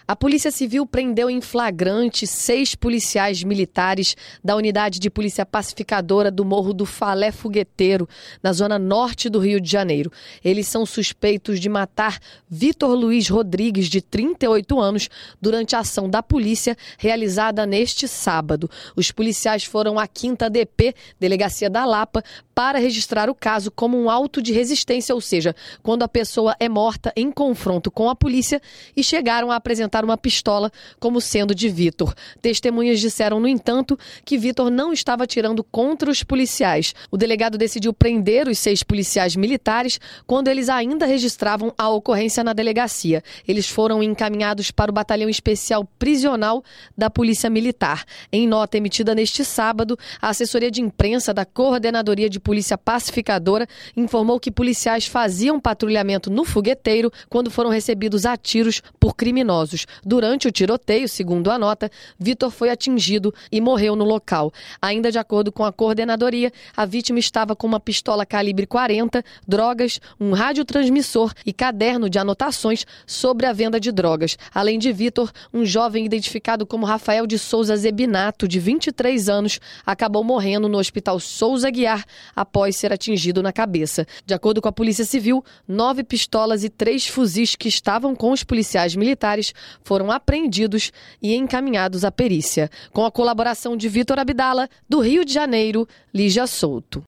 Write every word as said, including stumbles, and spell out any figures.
A Polícia Civil prendeu em flagrante seis policiais militares da Unidade de Polícia Pacificadora do Morro do Falé Fogueteiro, na zona norte do Rio de Janeiro. Eles são suspeitos de matar Vitor Luiz Rodrigues, de trinta e oito anos, durante a ação da polícia realizada neste sábado. Os policiais foram à quinta D P, Delegacia da Lapa, para registrar o caso como um auto de resistência, ou seja, quando a pessoa é morta em confronto com a polícia, e chegaram a apresentar uma pistola como sendo de Vitor. Testemunhas disseram, no entanto, que Vitor não estava atirando contra os policiais. O delegado decidiu prender os seis policiais militares quando eles ainda registravam a ocorrência na delegacia. Eles foram encaminhados para o Batalhão Especial Prisional da Polícia Militar. Em nota emitida neste sábado, a assessoria de imprensa da Coordenadoria de Polícia Pacificadora informou que policiais faziam patrulhamento no fogueteiro quando foram recebidos a tiros por criminosos. Durante o tiroteio, segundo a nota, Vitor foi atingido e morreu no local. Ainda de acordo com a coordenadoria, a vítima estava com uma pistola calibre quarenta, drogas, um radiotransmissor e caderno de anotações sobre a venda de drogas. Além de Vitor, um jovem identificado como Rafael de Souza Zebinato, de vinte e três anos, acabou morrendo no Hospital Souza Aguiar após ser atingido na cabeça. De acordo com a Polícia Civil, nove pistolas e três fuzis que estavam com os policiais militares foram apreendidos e encaminhados à perícia. Com a colaboração de Vitor Abdala, do Rio de Janeiro, Lígia Souto.